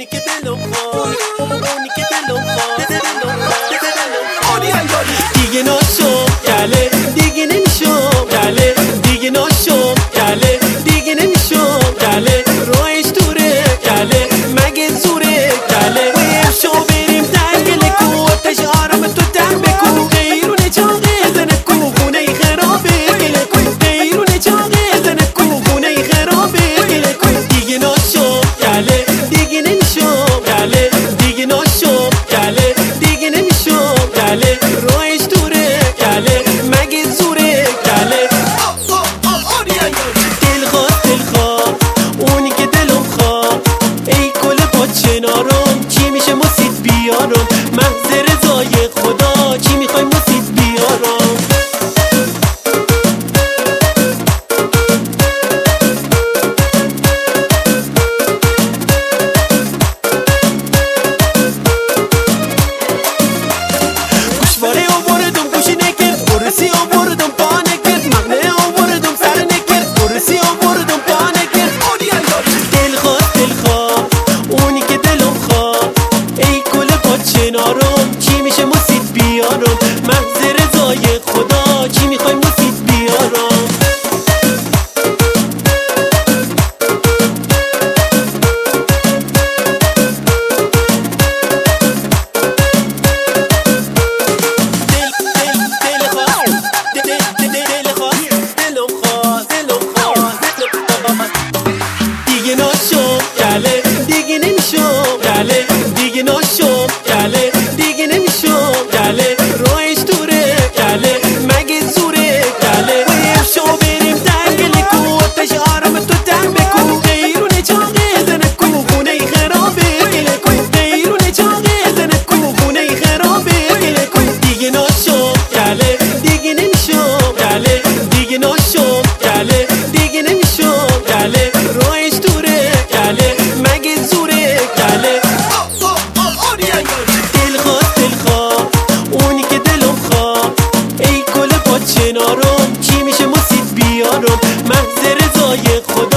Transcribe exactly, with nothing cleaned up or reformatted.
اونی که دلم خواست، اونی که دلم خواست، دلم خواست. دیگه ناشم گله، دیگه نمیشم گله، دیگه ناشم گله، دیگه نمیشم گله. رویش دوره گله، مگه زوره گله. شو بریم دنگله کو، آتش آرام تو دم بکو. غیرونه چاقه زنه کو، خونه خرابه گله کو. غیرونه چاقه زنه کو، خونه خرابه گله کو. دیگه ناشم گله، دیگه نمیشم گله، دیگه ناشم گله، دیگه نمیشم گله. رویش دوره گله، مگه زوره گله. دل خواست دل خواست اونی که دلم خواست. ای گل با چنارم چی میشه مسید بیارم. محض رضای خدا چی میخوای مسید بیارم. گوشواره آوردم گوش نکرد، برسی آوردم پا نکرد. مغنه آوردم سر نکرد، برسی آوردم پا نکرد. دل خواست دل خواست اونی که دلم خواست. ای گل با چنارم چی میشه مسید بیارم. محض رضای خدا چی میخوای مسید بیارم. دیگه ناشم گله، دیگه نمیشم گله، دیگه ناشم گله، دیگه نمیشم گله. رویش دوره گله، مگه زوره گله. شو بریم دنگله کو، آتش آرام تو دم بکو. غیرونه چاقه زنه کو، خونه خرابه گله کو. غیرونه چاقه زنه کو، خونه خرابه گله کو. دیگه ناشم گله، دیگه نمیشم گله، دیگه ناشم گله، دیگه نمیشم گله. رویش دوره گله، مگه زوره گله. دل خواست دل خواست اونی که دلم خواست. ای گل با چنارم چی میشه مسید بیارم. محض رضای خدا